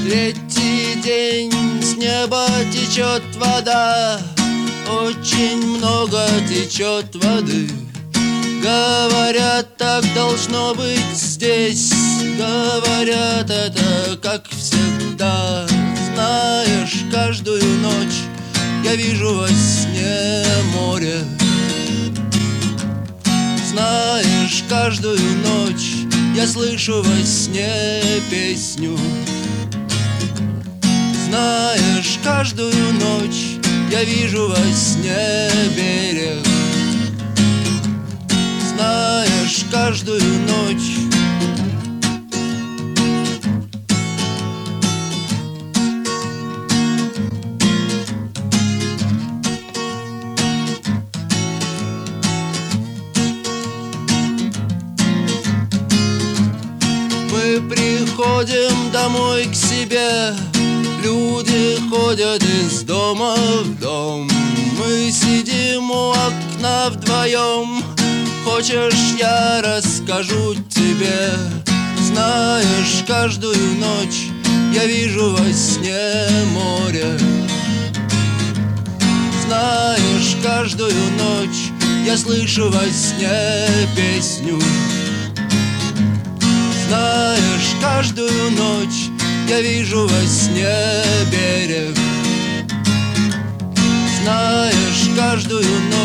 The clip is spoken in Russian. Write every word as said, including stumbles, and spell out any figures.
Третий день с неба течет вода, очень много течет воды. Говорят, так должно быть здесь, говорят, это как всегда. Знаешь, каждую ночь я вижу во сне море. Знаешь, каждую ночь я слышу во сне песню. Знаешь, каждую ночь я вижу во сне берег. Знаешь, каждую ночь мы приходим домой к себе. Люди ходят из дома в дом. Мы сидим у окна вдвоем. Хочешь, я расскажу тебе? Знаешь, каждую ночь я вижу во сне море. Знаешь, каждую ночь я слышу во сне песню. Знаешь, каждую ночь я вижу во сне берег. Знаешь, каждую ночь